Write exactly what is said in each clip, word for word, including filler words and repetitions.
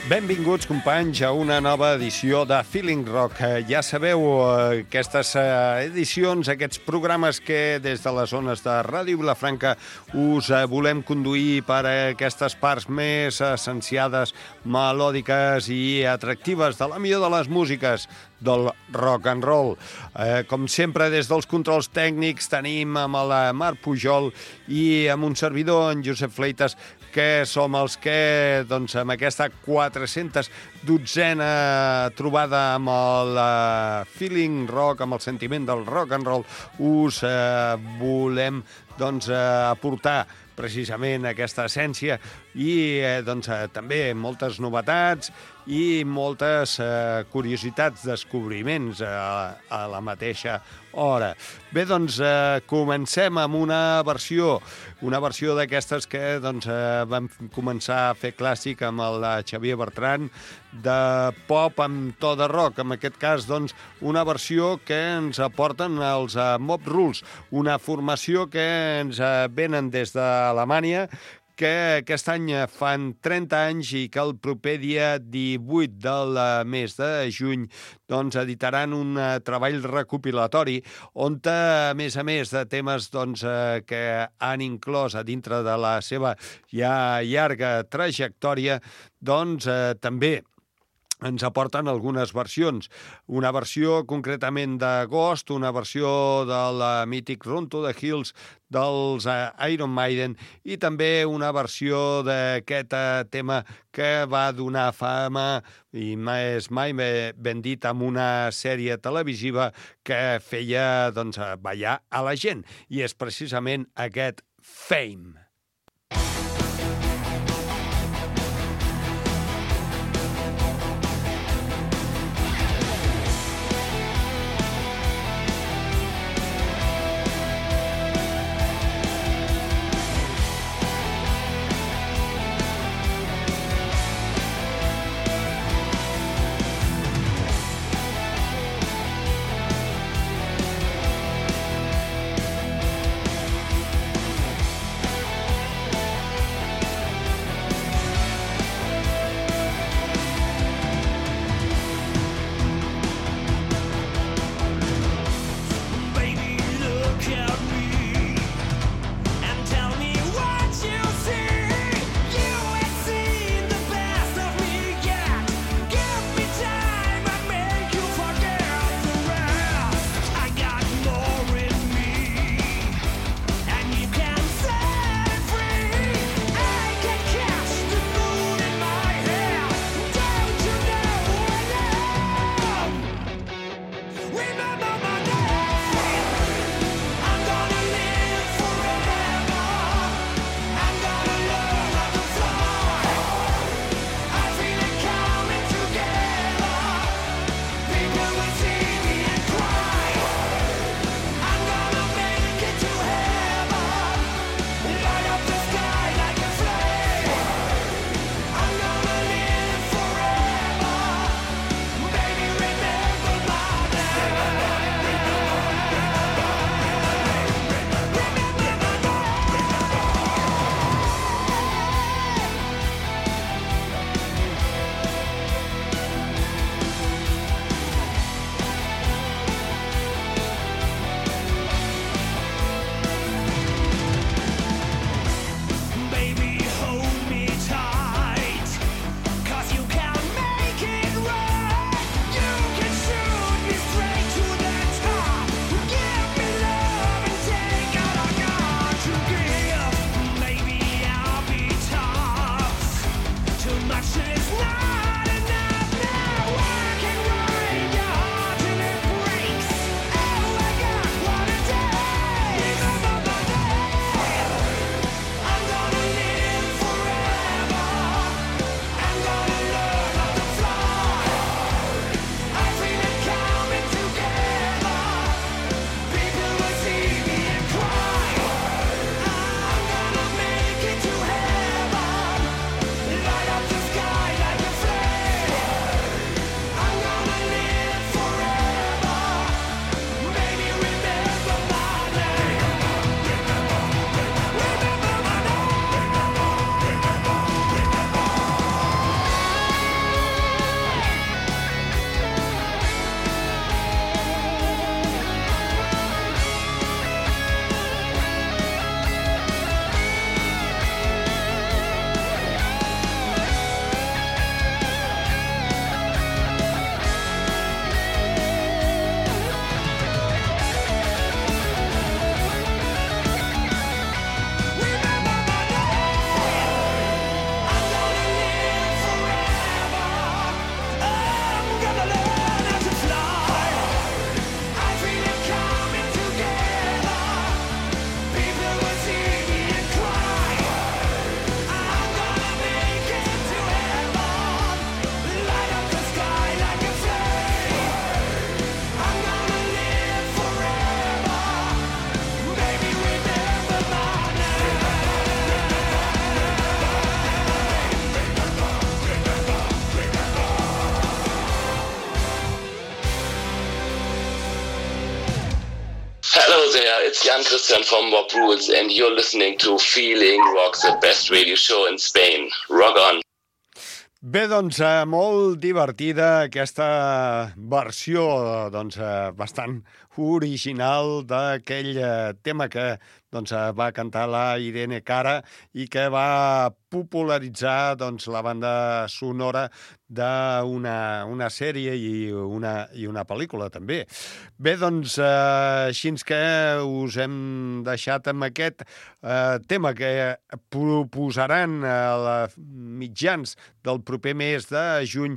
Benvinguts, companys, a una nova edició de Feeling Rock. Ja sabeu, aquestes edicions, aquests programes que des de les zones de Ràdio Vilafranca us volem conduir per aquestes parts més essenciades, melòdiques i atractives de la millor de les músiques del rock and roll. Eh, com sempre, des dels controls tècnics tenim amb el Marc Pujol i amb un servidor, en Josep Fleitas, que som els que, doncs, amb aquesta quatre-cents dotzena trobada amb el uh, Feeling Rock, amb el sentiment del rock and roll, us uh, volem, doncs, uh, aportar precisament aquesta essència i eh, doncs, eh, també moltes novetats i moltes eh, curiositats, descobriments eh, a la mateixa hora. Bé, doncs, eh, comencem amb una versió, una versió d'aquestes que doncs, eh, vam començar a fer clàssic amb el Xavier Bertran, de pop amb to de rock. En aquest cas, doncs, una versió que ens aporten els uh, Mob Rules, una formació que ens uh, venen des d'Alemanya, que aquest any fan trenta anys i que el proper dia divuit del mes de juny doncs, editaran un uh, treball recopilatori on, a més a més de temes doncs, uh, que han inclòs a dintre de la seva ja llarga trajectòria, doncs uh, també ens aporten algunes versions. Una versió concretament de Ghost, una versió del mític Run to the Hills dels Iron Maiden i també una versió d'aquest tema que va donar fama i més mai ben dit amb una sèrie televisiva que feia doncs, ballar a la gent. I és precisament aquest Fame. Light up the sky like a flame. there, it's Jan Christian from Mob Rules, and you're listening to Feeling Rock, the best radio show in Spain. Rock on! Bé, doncs, eh, molt divertida aquesta versió, doncs, eh, bastant original d'aquell eh, tema que doncs, eh, va cantar la Irene Cara i que va popularitzar doncs, la banda sonora d'una una sèrie i una, i una pel·lícula, també. Bé, doncs, eh, així que us hem deixat amb aquest eh, tema que proposaran a la mitjans del proper mes de juny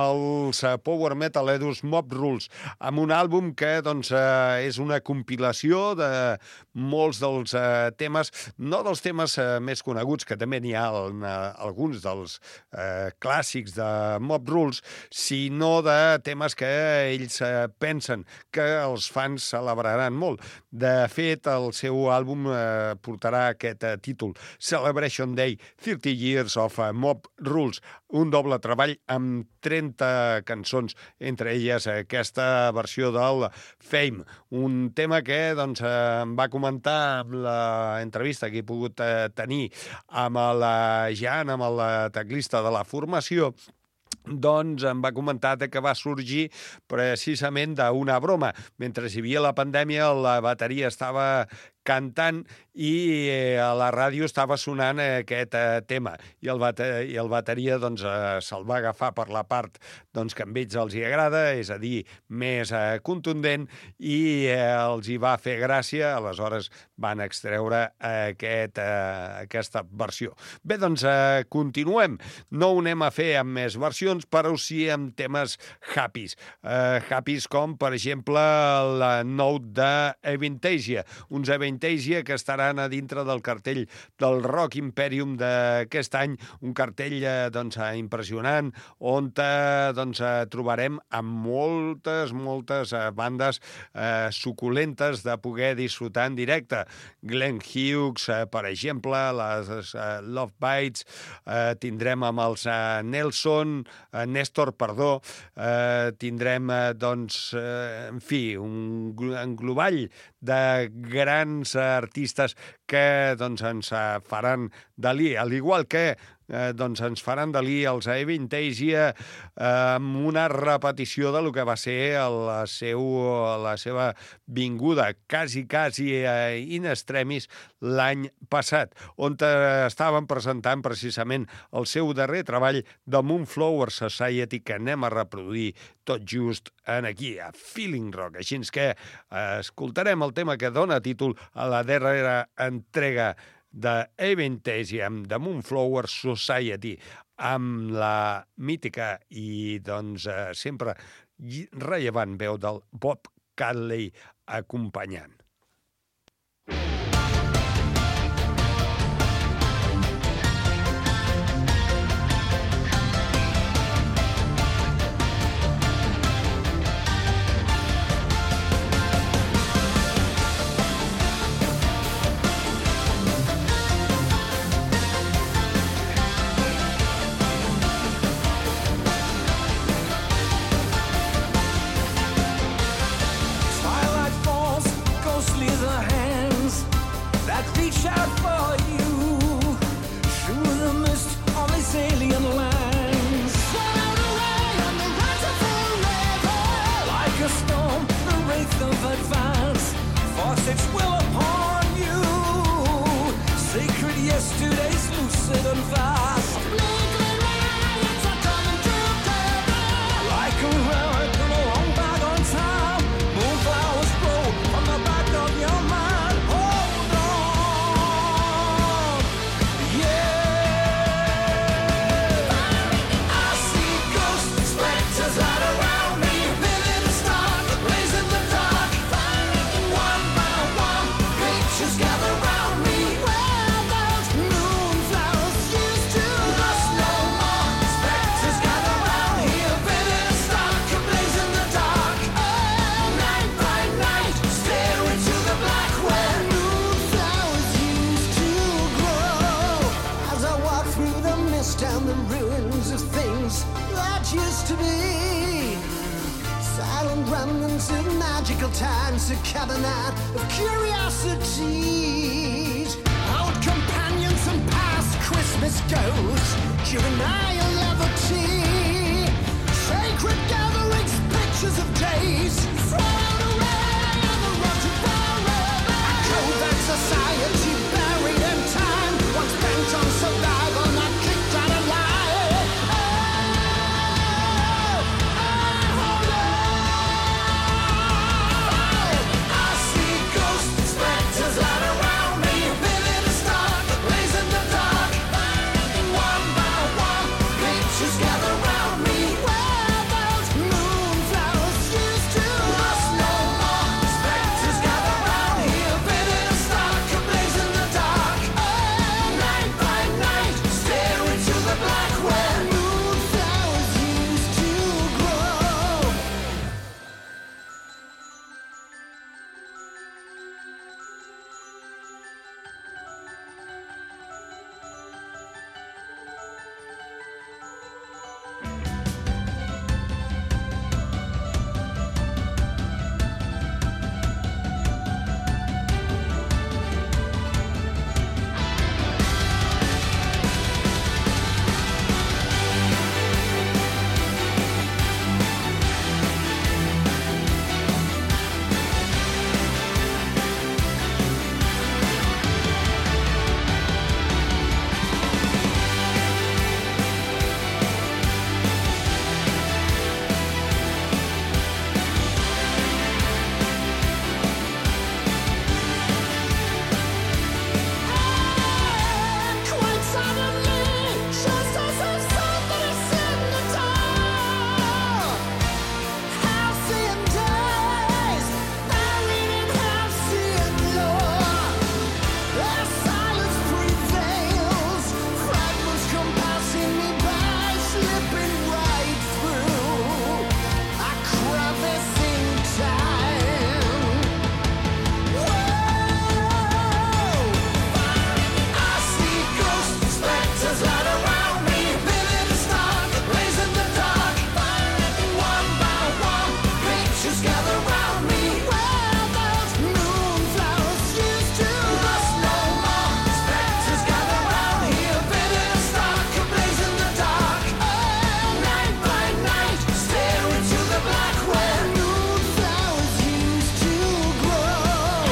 els Power Metal Edus Mob Rules, amb un àlbum que doncs, eh, és una compilació de molts dels eh, temes, no dels temes eh, més coneguts, que també n'hi ha en, eh, alguns dels eh, clàssics de Mob Rules, sinó de temes que ells eh, pensen que els fans celebraran molt. De fet, el seu àlbum eh, portarà aquest eh, títol, Celebration Day, thirty years of uh, Mob Rules, un doble treball amb trenta cançons, entre elles aquesta versió del Fame, un tema que doncs, em va comentar amb l'entrevista que he pogut eh, tenir amb la Jan, amb el teclista de la formació. Doncs em va comentar que va sorgir precisament d'una broma. Mentre hi havia la pandèmia, la bateria estava cantant i eh, a la ràdio estava sonant eh, aquest eh, tema i el, bate i el bateria doncs, eh, se'l va agafar per la part doncs, que a ells els hi agrada, és a dir, més eh, contundent, i eh, els hi va fer gràcia, aleshores van extreure eh, aquest, eh, aquesta versió. Bé, doncs eh, continuem. No ho anem a fer amb més versions, però sí amb temes happys. Eh, happys com, per exemple, la Note d'Avantasia, uns Avantasia que estaran a dintre del cartell del Rock Imperium d'aquest any, un cartell eh, doncs, impressionant, on eh, doncs, eh, trobarem amb moltes, moltes eh, bandes eh, suculentes de poder disfrutar en directe. Glenn Hughes, eh, per exemple, les eh, Love Bites, eh, tindrem amb els eh, Nelson, eh, Néstor, perdó, eh, tindrem, eh, doncs, eh, en fi, un engloball de grans artistes que doncs, ens faran delir, al igual que eh, doncs, ens faran delir els Avantasia eh, amb una repetició de lo que va ser la, seu, la seva vinguda, quasi, quasi eh, in extremis l'any passat, on eh, estaven presentant precisament el seu darrer treball de Moonflower Society, que anem a reproduir tot just en aquí, a Feeling Rock. Així que eh, escoltarem el tema que dona títol a la darrera entrega d'Avantasia, de Moonflower Society, amb la mítica i doncs eh, sempre rellevant veu del Bob Cadley acompanyant. Twilight falls, goes remnants of magical times, a cabinet of curiosities. Old companions and past Christmas ghosts, juvenile levity, sacred gatherings, pictures of days thrown away on the road to borrow. A covert society buried in time, once bent on survival, not kicked out alive. Oh, oh, oh, I see ghosts, specters out around me, vivid and stark, blaze in the dark. One by one, pictures gather round me, where those moonflowers used to rust no more. Specters gather round here, vivid and stark, blaze in the dark. Night by night, stare into the black where moonflowers used to grow. Quite suddenly, just as if somebody's in the dark. Halcyon days, buried in halcyon lore. Their silence prevails, fragments come passing me by, slipping right through a crevice in time. Whoa! I see ghosts, specters out around me, vivid and stark, blaze in the dark. One by one, pictures gather round me, where those moonflowers used to rust no more. Specters gather round here, vivid and stark, blaze in the dark. Night by night, stare into the black where moonflowers used to grow.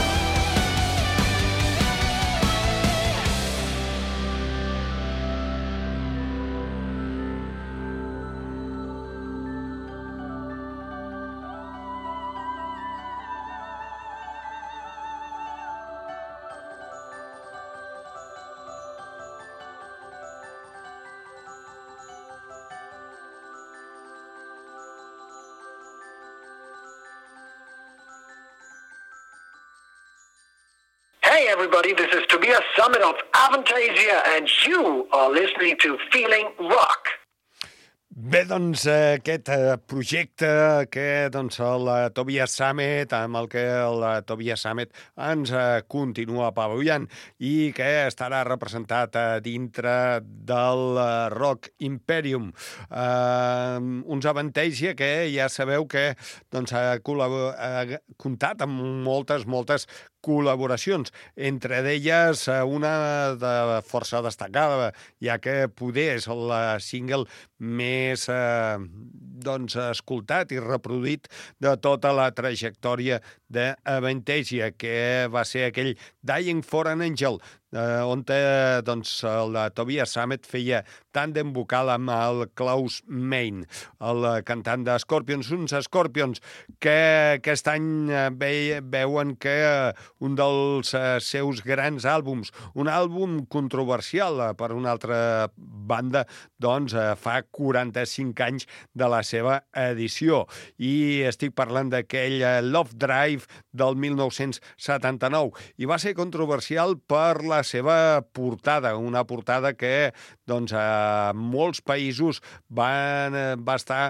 Hey everybody, this is Tobias Summit of Avantasia and you are listening to Feeling Rock. Bé, doncs, eh, aquest eh, projecte que doncs, el eh, Tobias Sammet, amb el que el eh, Tobias Sammet ens eh, continua apabullant i que estarà representat eh, dintre del eh, Rock Imperium. Eh, uns Avantasia que ja sabeu que doncs, ha, col·labo- ha comptat amb moltes, moltes col·laboracions, entre d'elles eh, una de força destacada, ja que poder és el eh, single més eh, doncs, escoltat i reproduït de tota la trajectòria d'Avantasia, que va ser aquell Dying for an Angel, eh, on eh, doncs, el de Tobias Sammet feia tàndem vocal amb el Klaus Meine, el cantant de Scorpions, uns Scorpions que aquest any eh, ve, veuen que eh, un dels eh, seus grans àlbums, un àlbum controversial eh, per una altra banda, doncs eh, fa quaranta-cinc anys de la seva edició. I estic parlant d'aquell eh, Love Drive del mil nou-cents setanta-nou. I va ser controversial per la seva portada, una portada que doncs, a molts països van, va estar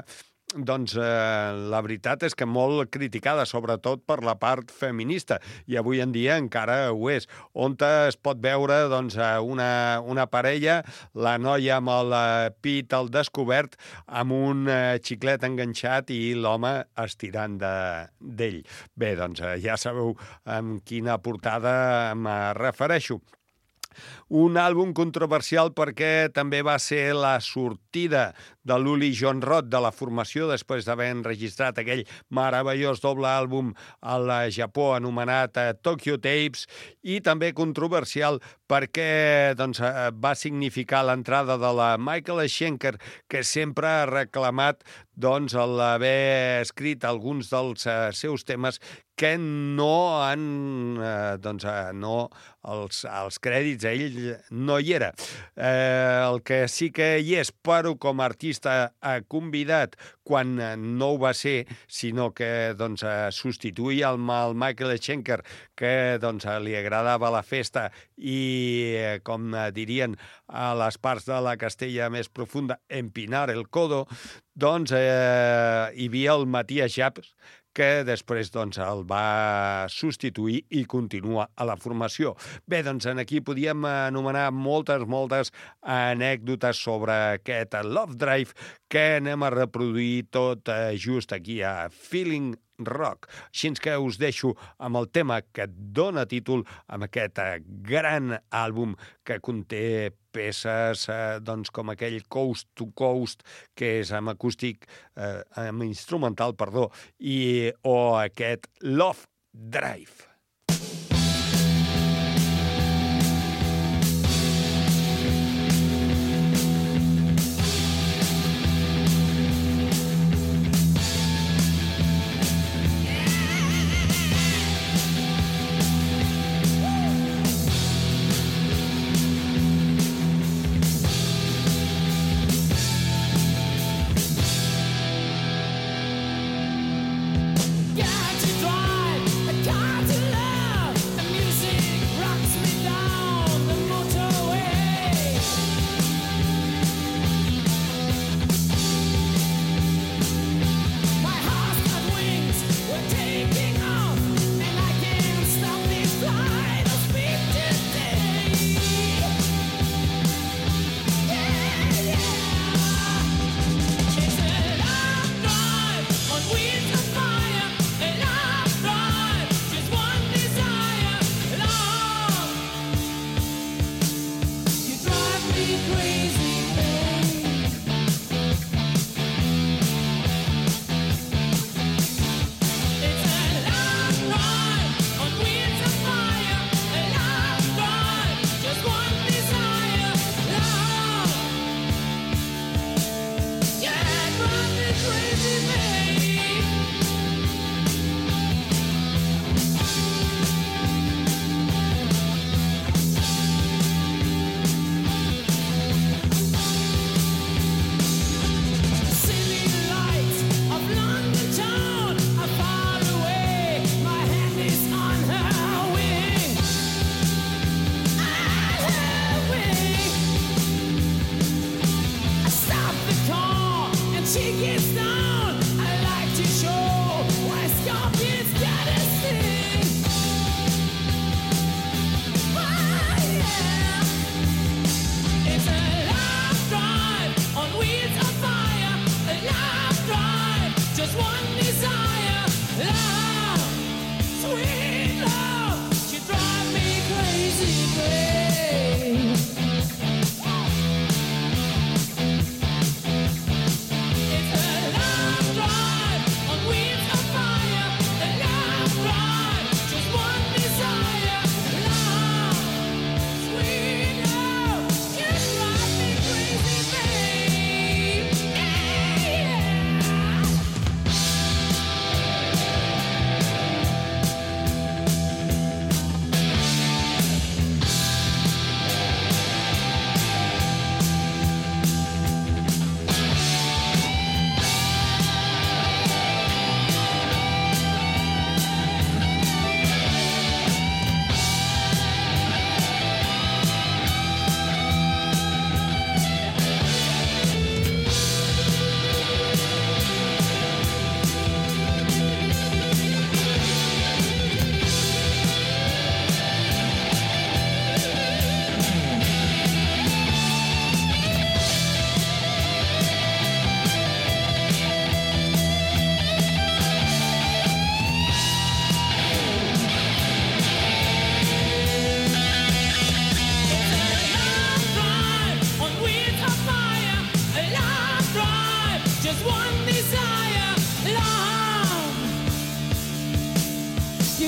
doncs eh, la veritat és que molt criticada, sobretot per la part feminista, i avui en dia encara ho és, on es pot veure doncs, una, una parella, la noia amb el eh, pit al descobert, amb un eh, xiclet enganxat i l'home estirant d'ell. De, Bé, doncs eh, ja sabeu amb quina portada em refereixo. Un àlbum controversial perquè també va ser la sortida de l'Uli John Roth de la formació després d'haver enregistrat aquell meravellós doble àlbum al Japó anomenat Tokyo Tapes, i també controversial perquè doncs, va significar l'entrada de la Michael Schenker, que sempre ha reclamat doncs, l'haver escrit alguns dels uh, seus temes que no han, eh, doncs, eh, no, els, els crèdits a ell no hi era. Eh, el que sí que hi és, però com a artista ha convidat quan no ho va ser, sinó que doncs, eh, substituïa el, el Michael Schenker, que doncs, li agradava la festa i, eh, com dirien a les parts de la Castella més profunda, empinar el codo, doncs eh, hi havia el Matías Japs, que després doncs, el va substituir i continua a la formació. Bé, doncs aquí podíem anomenar moltes, moltes anècdotes sobre aquest Love Drive que anem a reproduir tot just aquí a Feeling Rock. Així que us deixo amb el tema que dona títol amb aquest gran àlbum que conté peces eh, doncs, com aquell Coast to Coast, que és amb acústic, eh, amb instrumental, perdó, i, o aquest Love Drive. Got to drive a car to It's a love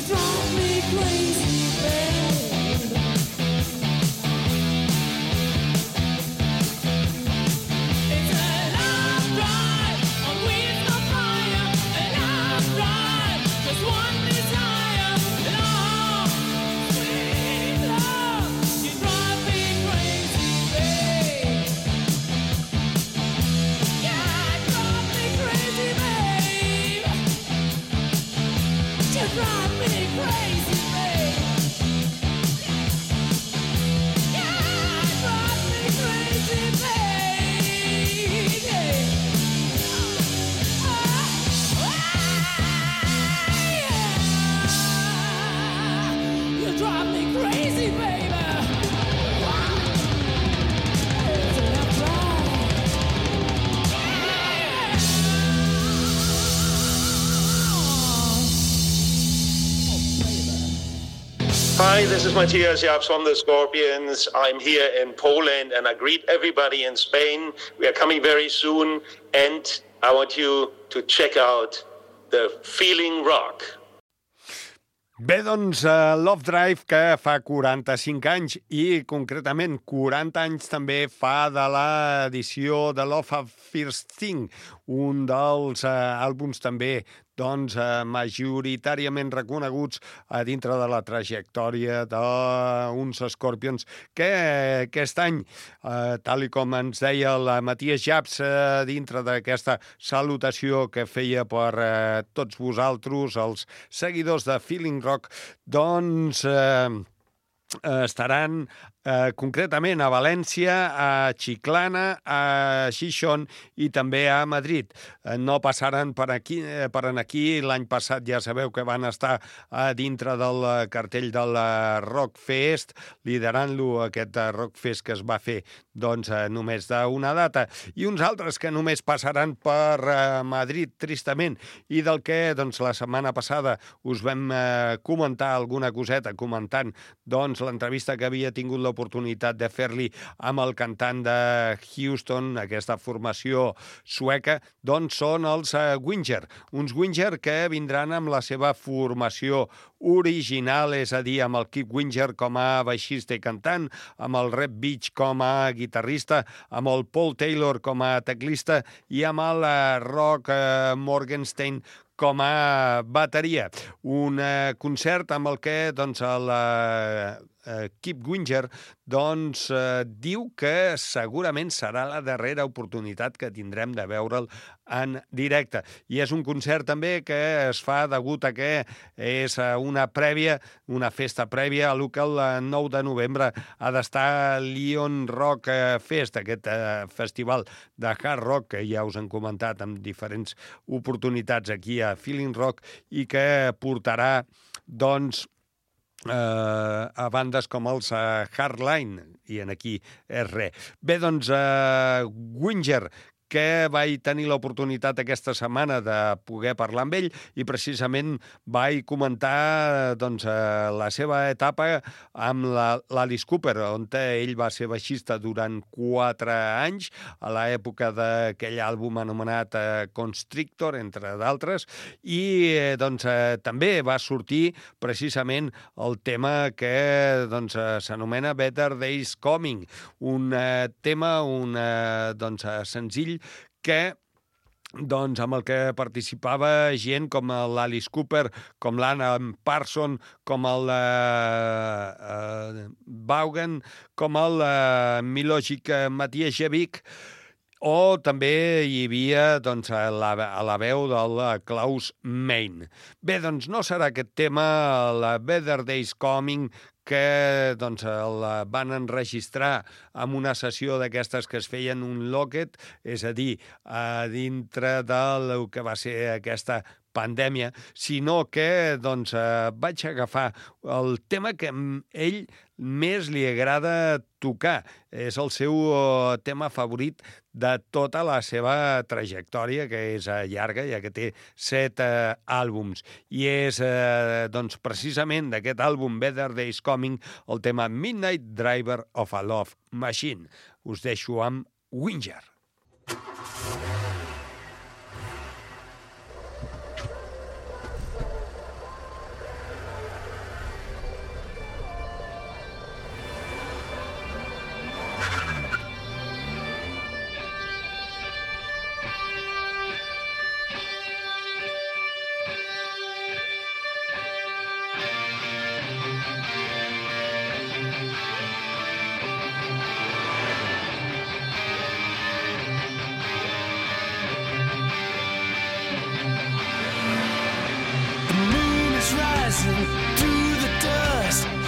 Hi, this is Matthias Japs from the Scorpions. I'm here in Poland and I greet everybody in Spain. We are coming very soon and I want you to check out the Feeling Rock. Bé, doncs, uh, Love Drive, que fa quaranta-cinc anys i, concretament, quaranta anys també fa de l'edició de Love of First Thing, un dels uh, àlbums també doncs, eh, majoritàriament reconeguts a dintre de la trajectòria d'uns Scorpions que eh, aquest any, eh, tal i com ens deia la Matthias Japs, eh, dintre d'aquesta salutació que feia per eh, tots vosaltres, els seguidors de Feeling Rock, doncs eh, estaran eh, concretament a València, a Chiclana, a Gijón i també a Madrid. Eh, no passaran per aquí, eh, per aquí. L'any passat ja sabeu que van estar a dintre del cartell del Rockfest, liderant-lo aquest Rockfest que es va fer doncs, eh, només d'una data, i uns altres que només passaran per eh, Madrid, tristament, i del que doncs, la setmana passada us vam eh, comentar alguna coseta, comentant doncs, l'entrevista que havia tingut l'oportunitat de fer-li amb el cantant de Houston, aquesta formació sueca, doncs són els uh, Winger. Uns Winger que vindran amb la seva formació original, és a dir, amb el Kip Winger com a baixista i cantant, amb el Reb Beach com a guitarrista, amb el Paul Taylor com a teclista i amb el uh, Rock uh, Morgenstein com a bateria. Un eh, concert amb el que doncs, el eh, Kip Winger doncs, eh, diu que segurament serà la darrera oportunitat que tindrem de veure'l en directe. I és un concert també que es fa degut a que és una prèvia, una festa prèvia a lo que el nou de novembre ha d'estar Lyon Rock Fest, aquest eh, festival de hard rock que ja us han comentat en diferents oportunitats aquí a Feeling Rock i que portarà doncs eh, a bandes com els uh, Hardline, i en aquí és res. Bé, doncs, uh, Winger, que vaig tenir l'oportunitat aquesta setmana de poder parlar amb ell i precisament vaig comentar doncs, la seva etapa amb l'Alice Cooper, on ell va ser baixista durant quatre anys, a l'època d'aquell àlbum anomenat Constrictor, entre d'altres, i doncs, també va sortir precisament el tema que doncs, s'anomena Better Days Coming, un tema, un doncs, senzill que doncs, amb el que participava gent com l'Alice Cooper, com l'Anna Parson, com el uh, uh, Vaughan, com el uh, Milojic Matijevic, o també hi havia doncs, a, la, a la veu del Klaus Meine. Bé, doncs no serà aquest tema, la Better Days Coming, que doncs, el van enregistrar amb una sessió d'aquestes que es feien un locket, és a dir, a dintre del que va ser aquesta pandèmia, sinó que doncs, vaig agafar el tema que a ell més li agrada tocar. És el seu tema favorit de tota la seva trajectòria, que és llarga, ja que té set eh, àlbums. I és eh, doncs, precisament d'aquest àlbum Better Days Coming el tema Midnight Driver of a Love Machine. Us deixo amb Winger.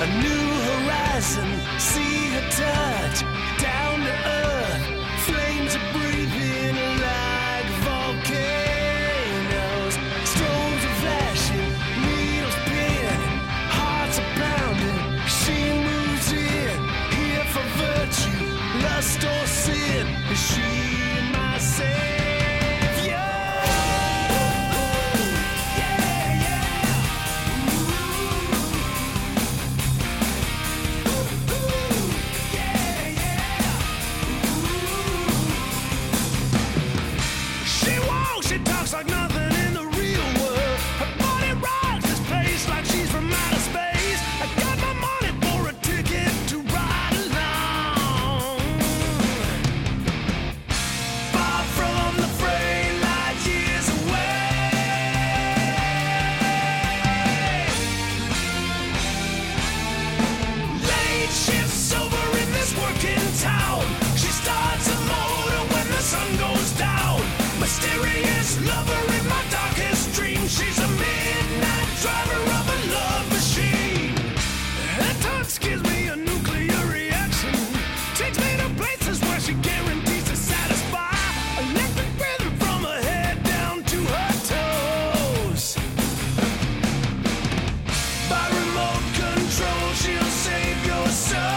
a new horizon, see her touch, down to earth, flames are breathing like volcanoes, stones are flashing, needles pinning, hearts are pounding, she moves in, here for virtue, lust or sin, is she my savior? Like nothing in the real world. Her body rocks this place like she's from outer space. I got my money for a ticket to ride along. Far from the fray, light years away. Late shifts over in this working town. She starts a motor when the sun goes down. Mysterious lover in my darkest dream. She's a midnight driver of a love machine. At times gives me a nuclear reaction. Takes me to places where she guarantees to satisfy. Electric rhythm from her head down to her toes. By remote control she'll save your soul.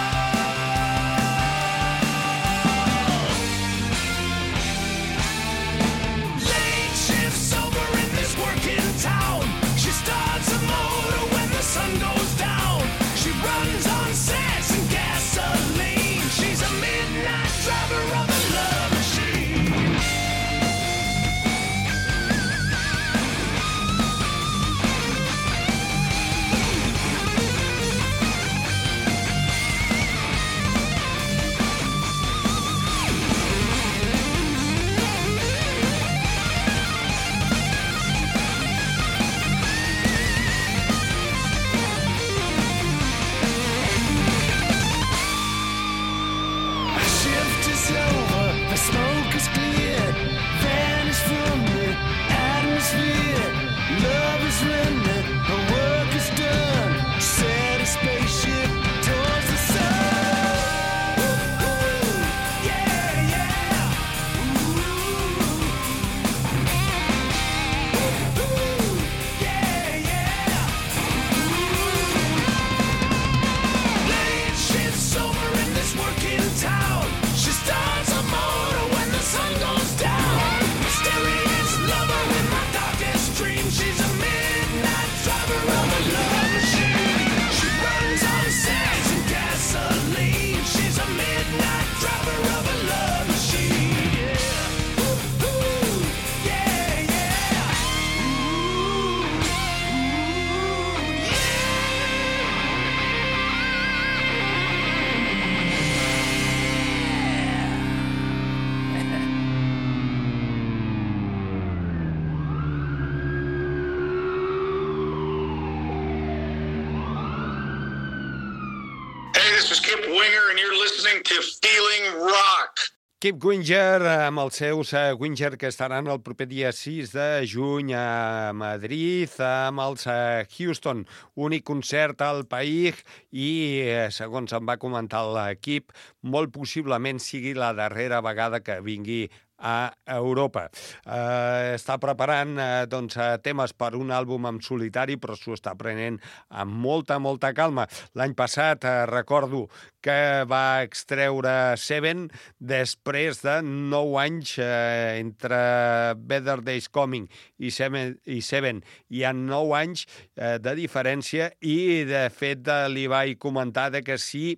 This is Kip Winger, and you're listening to Feeling Rock. Kip Winger, amb els seus uh, Winger, que estaran el proper dia sis de juny a Madrid, amb els uh, Houston, únic concert al país i, uh, segons em va comentar l'equip, molt possiblement sigui la darrera vegada que vingui a Europa. Eh, està preparant eh, doncs, temes per un àlbum en solitari, però s'ho està prenent amb molta, molta calma. L'any passat eh, recordo que va extreure Seven després de nou anys eh, entre Better Days Coming i Seven, i Seven. Hi ha nou anys eh, de diferència i, de fet, eh, li vaig comentar de que sí.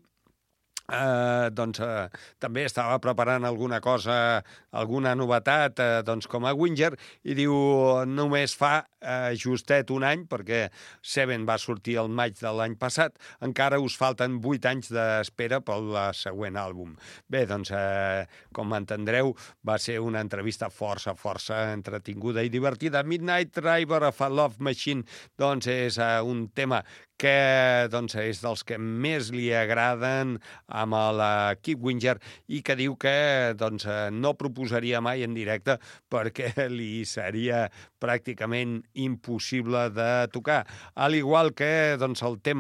Uh, doncs uh, també estava preparant alguna cosa, alguna novetat, uh, doncs com a Winger, i diu, només fa uh, justet un any, perquè Seven va sortir el maig de l'any passat, encara us falten vuit anys d'espera pel següent àlbum. Bé, doncs, uh, com entendreu, va ser una entrevista força, força entretinguda i divertida. Midnight Driver of a Love Machine, doncs és uh, un tema que doncs, és dels que més li agraden amb el Kip Winger i que diu que doncs, no proposaria mai en directe perquè li seria pràcticament impossible de tocar. Al igual que doncs, el tema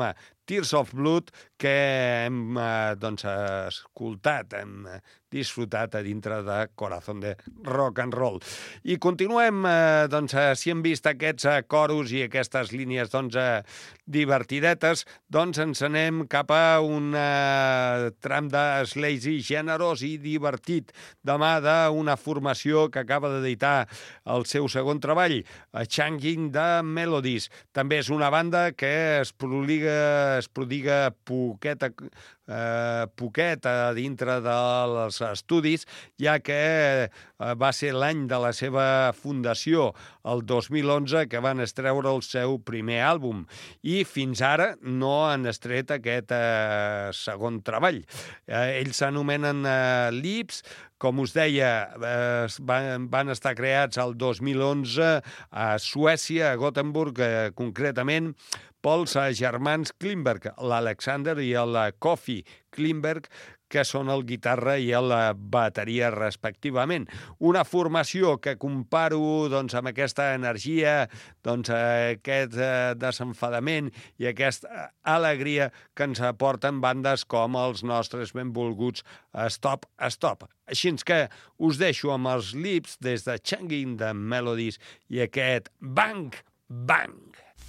Tears of Blood, que hem eh, doncs, escoltat, hem disfrutat a dintre de Corazón de Rock and Roll. I continuem, eh, doncs, eh, si hem vist aquests eh, coros i aquestes línies doncs, eh, divertidetes, doncs ens anem cap a un eh, tram de Slazy generós i divertit, de mà d'una formació que acaba d'editar el seu segon treball, a Changing the Melodies. També és una banda que es prodiga, es prodiga poqueta, eh, poquet a dintre dels estudis, ja que eh, va ser l'any de la seva fundació, el dos mil onze, que van estreure el seu primer àlbum, i fins ara no han estret aquest eh, segon treball. Eh, ells s'anomenen eh, Lips. Com us deia, eh, van, van estar creats el dos mil onze a Suècia, a Gothenburg, eh, concretament, pels eh, germans Klimberg, l'Alexander i el Kofi Klimberg, que són el guitarra i la bateria respectivament. Una formació que comparo doncs, amb aquesta energia, doncs, aquest eh, desenfadament i aquesta alegria que ens aporten bandes com els nostres benvolguts Stop, Stop. Així que us deixo amb els Lips des de Changing the Melodies i aquest Bang, Bang.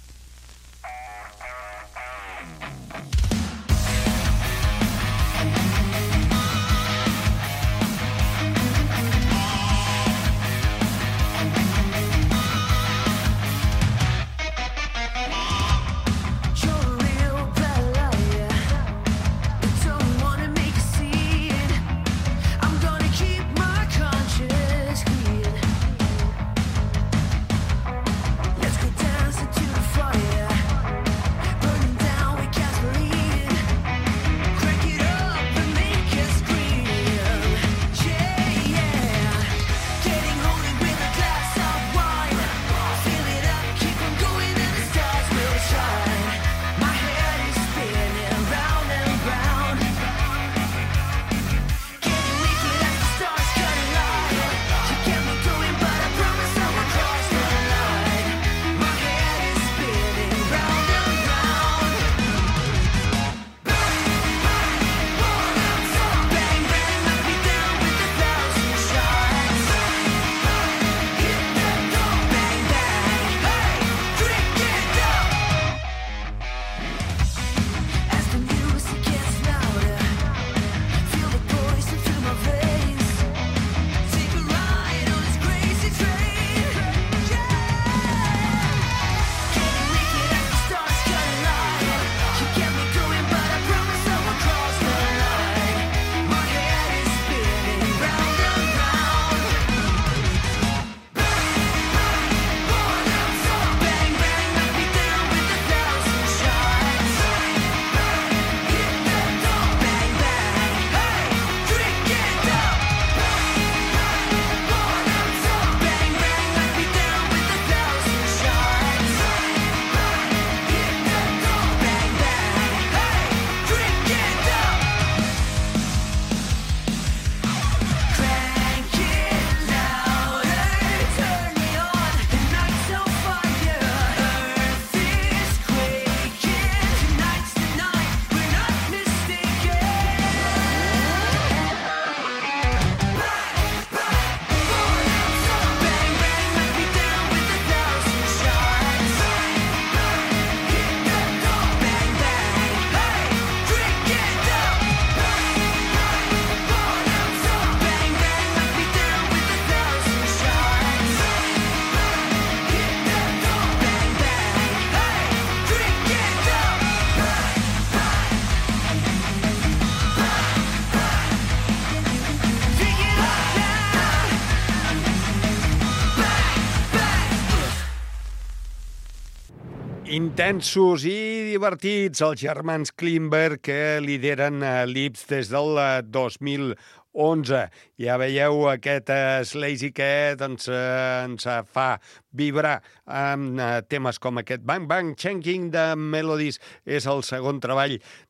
Intensos i divertits, els germans Klimberg, que lideren Lips des del dos mil onze. Ja veieu aquest Slazy que doncs, ens fa vibrar amb temes com aquest Bang Bang. Changing the Melodies és el segon treball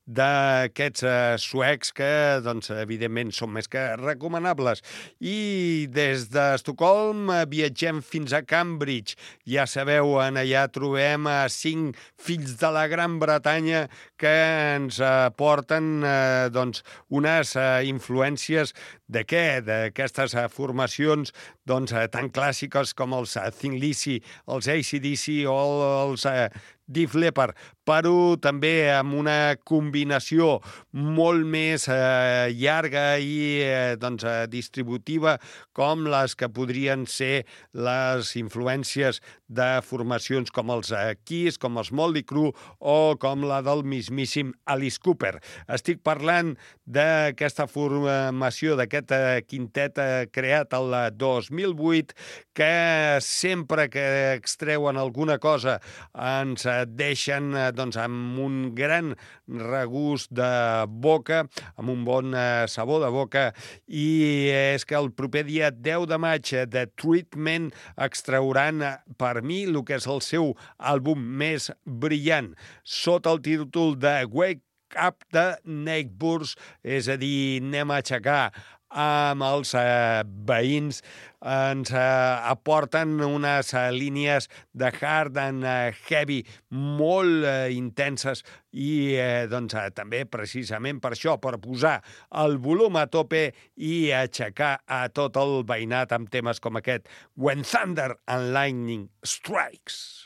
d'aquests eh, suecs que, doncs, evidentment, són més que recomanables. I des d'Estocolm eh, viatgem fins a Cambridge. Ja sabeu, en allà trobem a cinc fills de la Gran Bretanya que ens aporten eh, doncs, unes eh, influències de què? D'aquestes eh, formacions doncs, eh, tan clàssiques com els eh, Thin Lizzy, els A C D C o els eh, Def Leppard, però també amb una combinació molt més eh, llarga i eh, doncs, eh, distributiva com les que podrien ser les influències de formacions com els eh, Kiss, com els Motley Crue o com la del mismíssim Alice Cooper. Estic parlant d'aquesta formació, d'aquest eh, quintet eh, creat el dos mil vuit, que sempre que extreuen alguna cosa ens eh, deixen eh, doncs, amb un gran regust de boca, amb un bon eh, sabor de boca, i és que el proper dia deu de maig eh, de Treatment extrauran eh, per mi el que és el seu àlbum més brillant, sota el títol de Wake Up the Neighbors, és a dir, anem a aixecar amb els eh, veïns, ens eh, aporten unes eh, línies de hard and eh, heavy molt eh, intenses i eh, doncs, eh, també precisament per això, per posar el volum a tope i aixecar a tot el veïnat amb temes com aquest When Thunder and Lightning Strikes.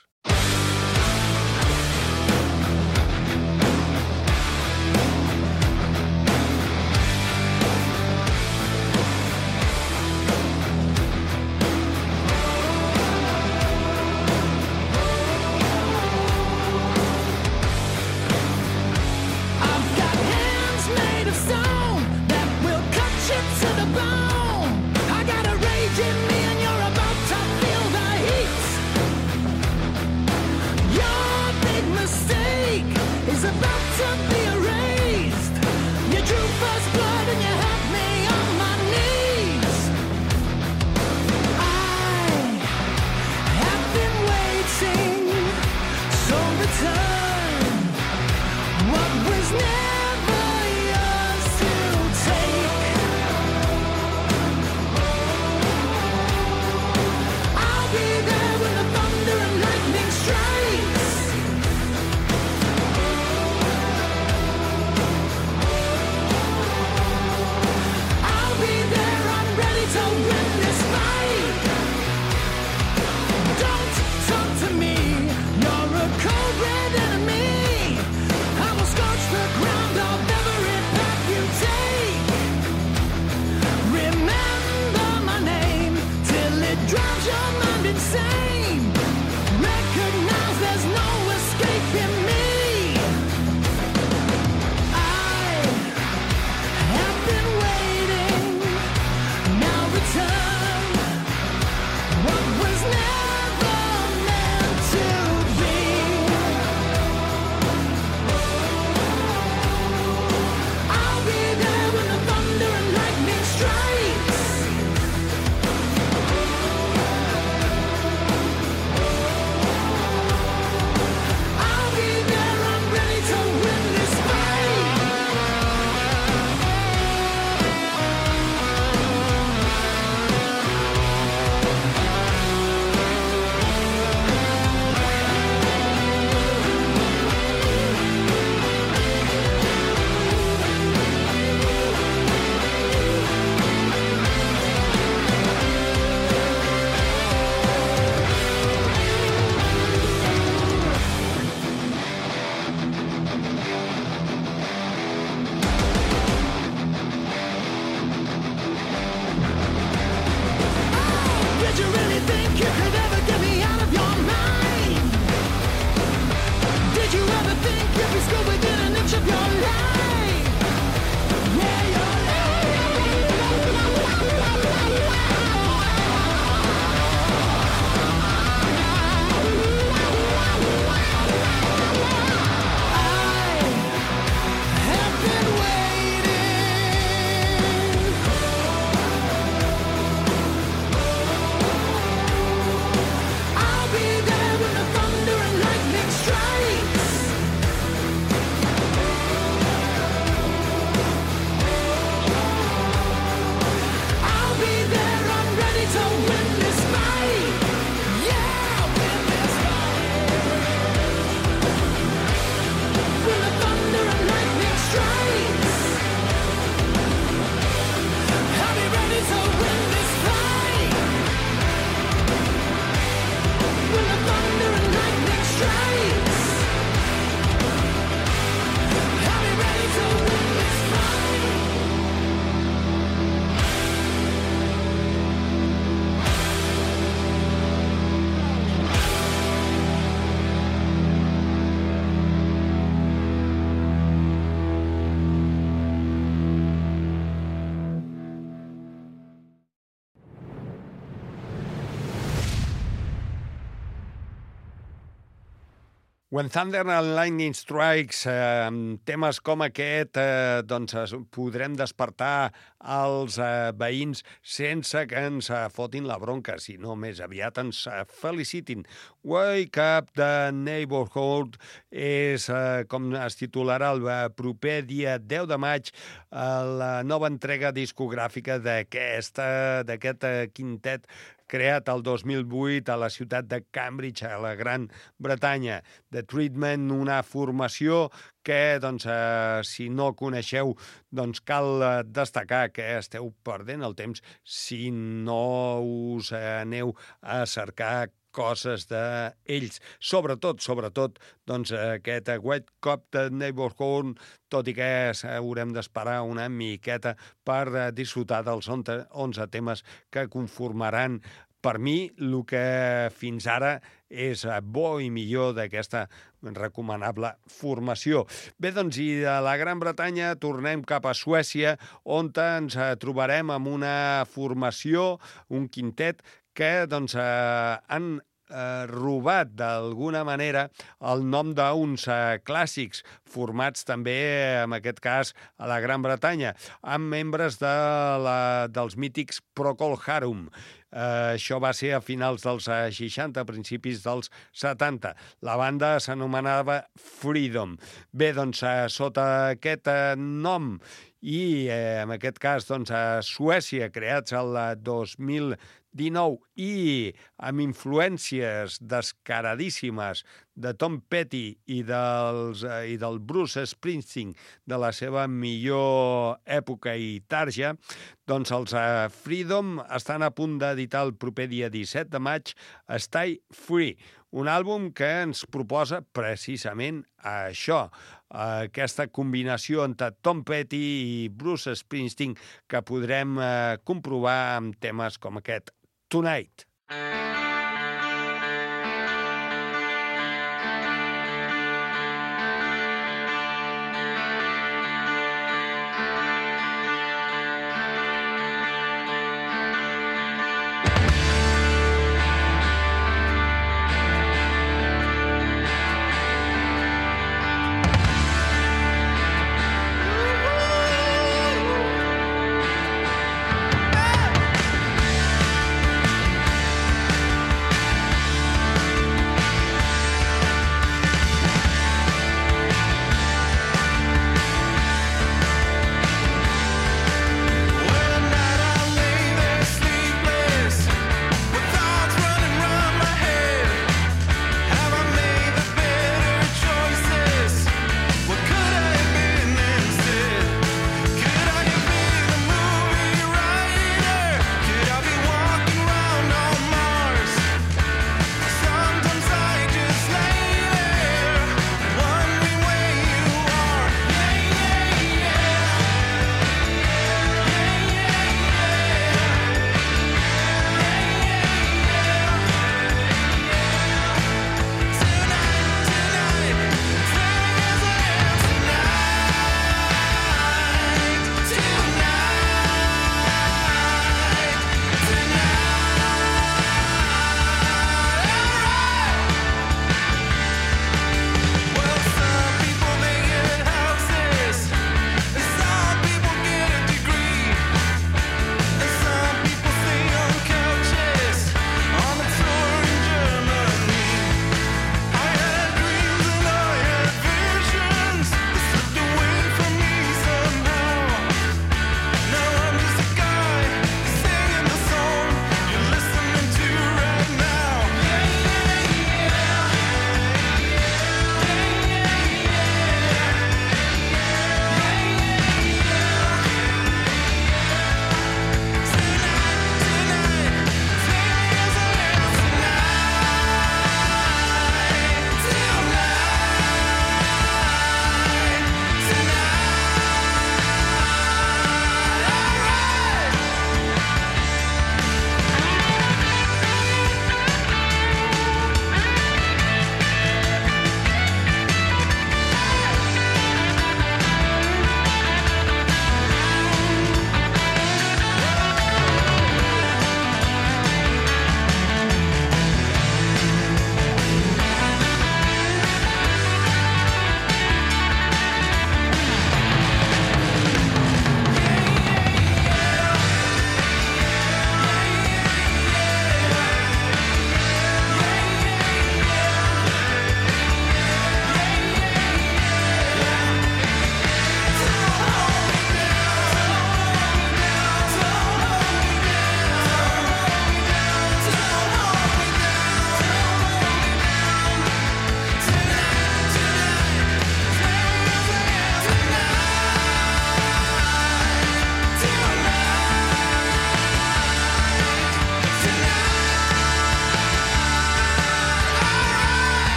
gates. I'll be ready to win this fight. When Thunder and Lightning Strikes, eh, amb temes com aquest, eh, doncs es- podrem despertar els eh, veïns sense que ens eh, fotin la bronca, sinó més aviat ens eh, felicitin. Wake Up the Neighborhood és, eh, com es titularà el eh, proper dia deu de maig, eh, la nova entrega discogràfica d'aquesta d'aquest eh, quintet creat el dos mil vuit a la ciutat de Cambridge, a la Gran Bretanya. The Treatment, una formació que, doncs, eh, si no coneixeu, doncs cal eh, destacar que esteu perdent el temps si no us eh, aneu a cercar coses d'ells. Sobretot, sobretot, doncs, aquest Wake Up the Neighborhood, tot i que haurem d'esperar una miqueta per eh, disfrutar dels onze temes que conformaran, per mi, el que fins ara és eh, bo i millor d'aquesta recomanable formació. Bé, doncs, i de la Gran Bretanya tornem cap a Suècia, on ens eh, trobarem amb una formació, un quintet, que doncs, eh, han eh, robat d'alguna manera el nom d'uns eh, clàssics formats també, en aquest cas, a la Gran Bretanya, amb membres de la, dels mítics Procol Harum. Uh, això va ser a finals dels uh, seixanta, principis dels setanta. La banda s'anomenava Freedom. Bé, doncs, uh, sota aquest uh, nom i, eh, en aquest cas, doncs, a Suècia, creats el dos mil dinou i amb influències descaradíssimes de Tom Petty i, dels, eh, i del Bruce Springsteen de la seva millor època i tarja, doncs els eh, Freedom estan a punt d'editar el proper dia disset de maig Stay Free, un àlbum que ens proposa precisament això, aquesta combinació entre Tom Petty i Bruce Springsteen que podrem eh, comprovar amb temes com aquest Tonight. Hey!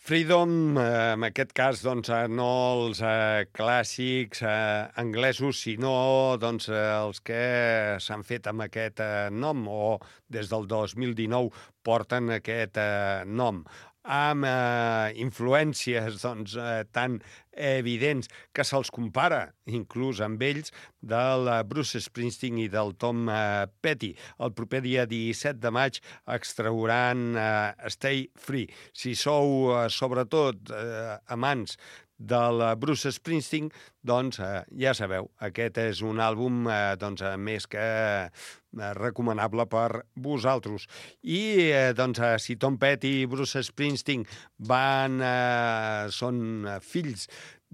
Freedom, eh, en aquest cas, doncs, eh, no els eh, clàssics eh, anglesos, sinó doncs, eh, els que s'han fet amb aquest eh, nom o des del dos mil dinou porten aquest eh, nom, amb eh, influències doncs, eh, tan evidents que se'ls compara, inclús amb ells, del Bruce Springsteen i del Tom eh, Petty. El proper dia disset de maig extrauran eh, Stay Free. Si sou, eh, sobretot, eh, amants del Bruce Springsteen, doncs eh, ja sabeu, aquest és un àlbum eh, doncs, eh, més que eh, recomanable per vosaltres. I eh, doncs, eh, si Tom Petty i Bruce Springsteen van, eh, són fills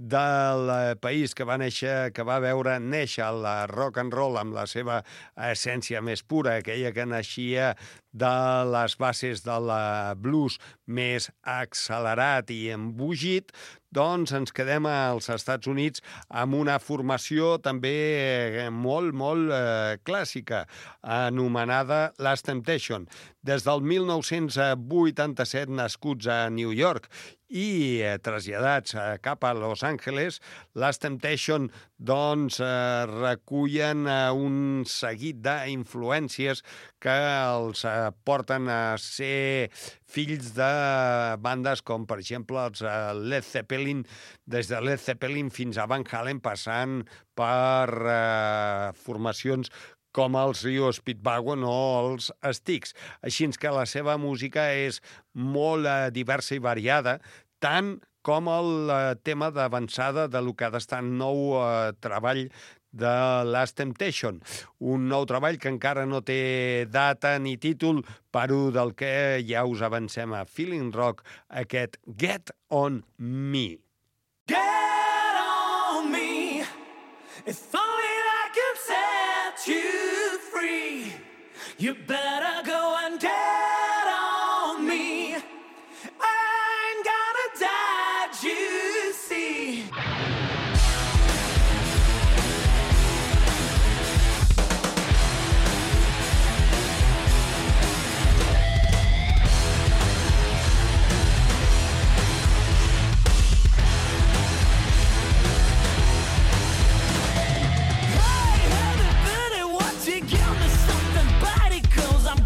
del país que va néixer, que va veure néixer el rock and roll amb la seva essència més pura, aquella que naixia de les bases del blues més accelerat i embogit, doncs ens quedem als Estats Units amb una formació també molt, molt eh, clàssica, anomenada Last Temptation. Des del mil nou-cents vuitanta-set, nascuts a New York i eh, traslladats eh, cap a Los Angeles, Last Temptation doncs, eh, recullen eh, un seguit d'influències que els eh, porten a ser fills de bandes com, per exemple, els uh, Led Zeppelin, des de Led Zeppelin fins a Van Halen, passant per uh, formacions com els Rio Speedwagon o els Styx. Així que la seva música és molt uh, diversa i variada, tant com el uh, tema d'avançada de lo que ha d'estar nou uh, treball de Last Temptation, un nou treball que encara no té data ni títol, però del que ja us avancem a Feeling Rock, aquest Get On Me. Get on me, if only I could set you free. You better go and get on me. I ain't gonna die, you see. I'm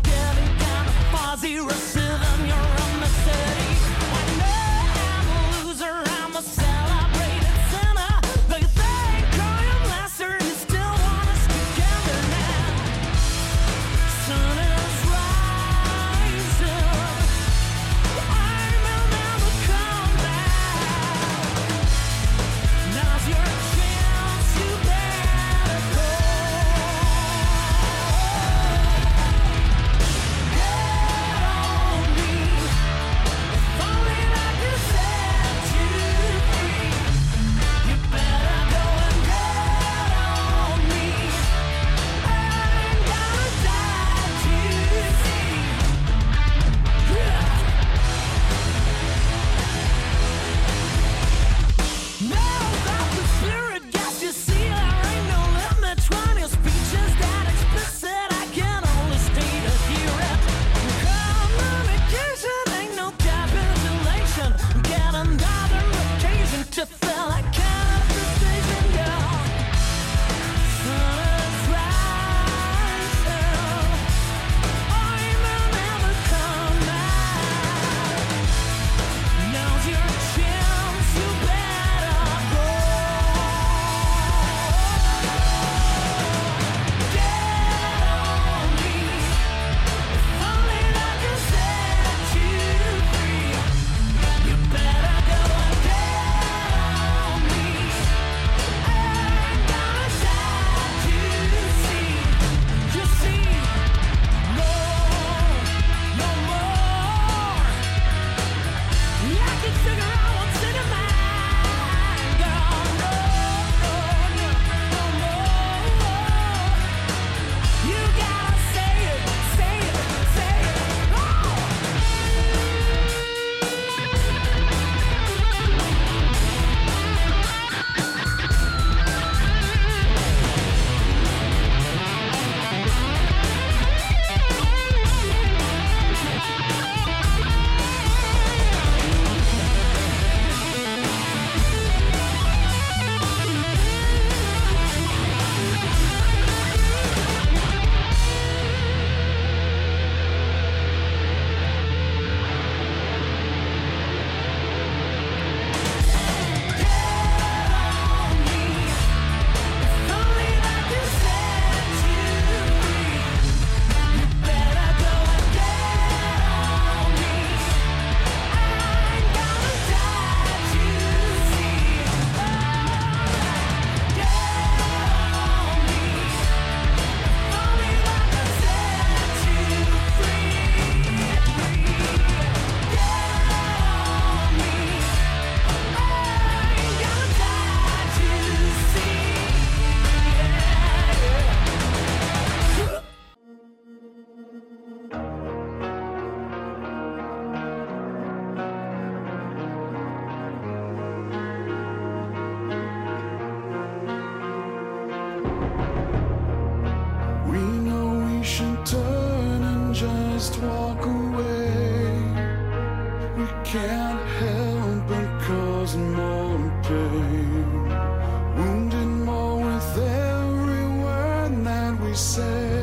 should turn and just walk away. We can't help but cause more pain, wounded more with every word that we say.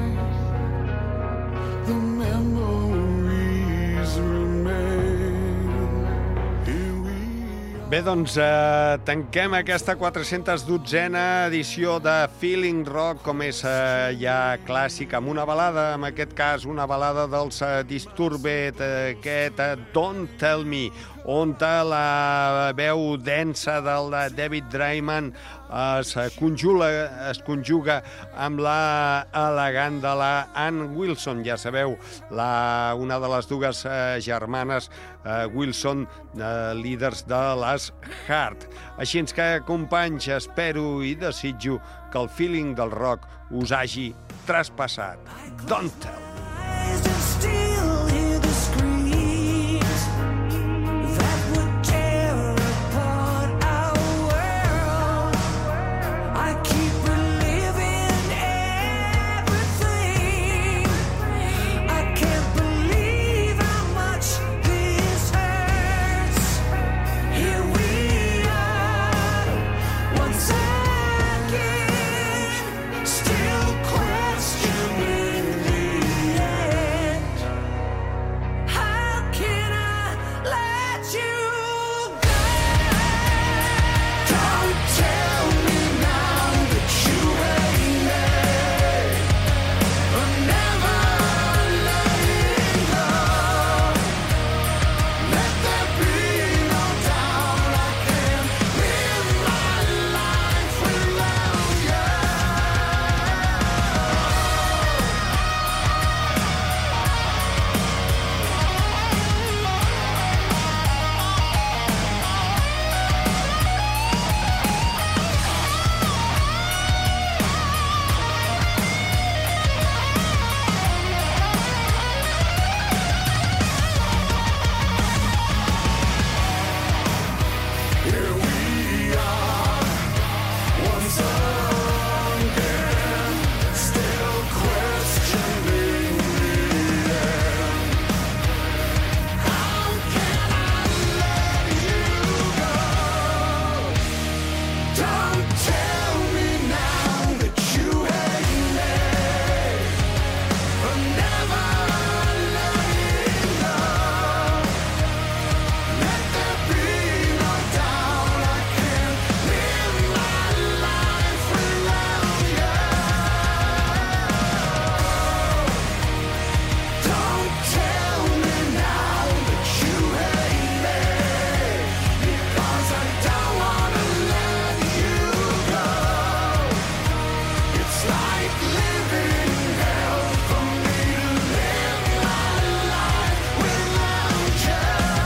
The memories remain. Here we are. Bé, doncs eh, tanquem aquesta quatre-cents dotzena edició de Feeling Rock, com és eh, ja clàssic, amb una balada, en aquest cas una balada dels eh, Disturbed, eh, aquest eh, Don't Tell Me, on la veu densa del David Draiman es conjuga, es conjuga amb la elegant de la Ann Wilson, ja sabeu, la, una de les dues eh, germanes eh, Wilson, eh, líders de les Heart. Així ens que, companys, espero i desitjo que el feeling del rock us hagi traspassat. Don't Tell. Eyes that still hear the screams that would tear apart our world. I keep reliving everything. I can't believe how much this hurts. Here we are, once again, still questioning the end. How can I let you go? Don't tell me now that you hate me. I'm never letting go. Let there be no doubt I can't live my life without you. Here we are, once again, still questioning the end. How can I let you go? Don't tell me now that you hate me. I'm never letting go. Let there be no doubt I can't live my life without you. Don't tell me now that you hate me, because I don't wanna let you go. It's like living hell for me to live my life without you.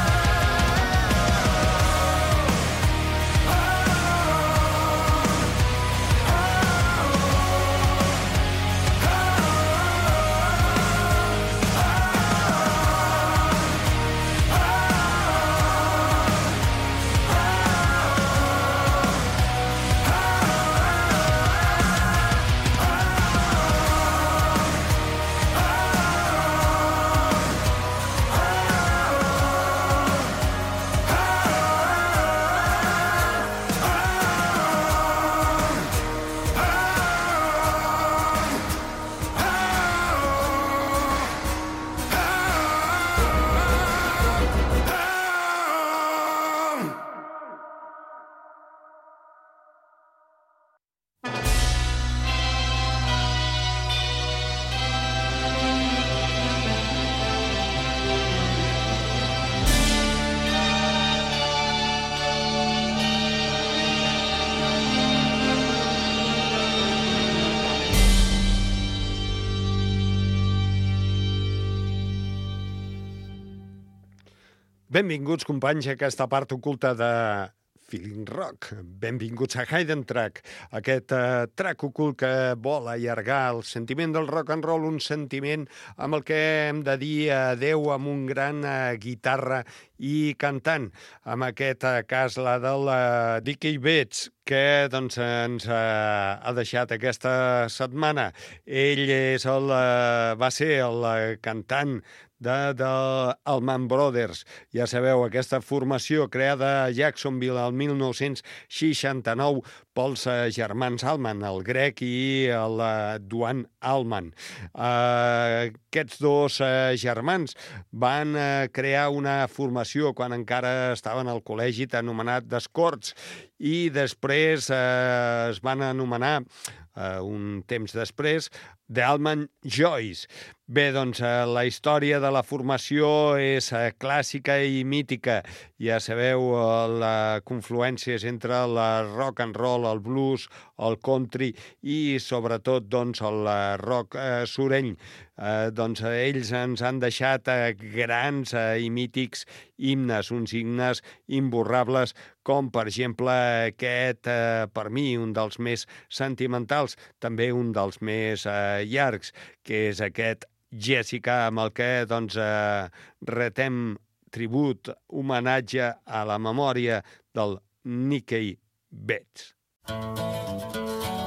Benvinguts, companys, a aquesta part oculta de Feeling Rock. Benvinguts a Hidden Track, aquest uh, track ocult que vol allargar el sentiment del rock and roll, un sentiment amb el que hem de dir adeu amb un gran uh, guitarra i cantant, en aquest cas la del uh, Dickie Betts, que doncs, ens uh, ha deixat aquesta setmana. Ell és el, uh, va ser el uh, cantant de, de Allman Brothers. Ja sabeu, aquesta formació creada a Jacksonville el mil nou-cents seixanta-nou pels uh, germans Allman, el Greg i el uh, Duane Allman. Uh, aquests dos uh, germans van uh, crear una formació quan encara estaven al col·legi anomenat The Scorts i després eh, es van anomenar eh, un temps després The Allman Joys. Bé, doncs eh, la història de la formació és eh, clàssica i mítica. Ja sabeu, eh, la confluència és entre el rock and roll, el blues, el country i sobretot doncs, el rock eh, sureny. Eh, doncs eh, ells ens han deixat eh, grans eh, i mítics himnes, uns himnes imborrables, com per exemple aquest, eh, per mi, un dels més sentimentals, també un dels més eh, llargs, que és aquest Jessica, amb el que doncs, eh, retem tribut, homenatge a la memòria del Nicky Betts.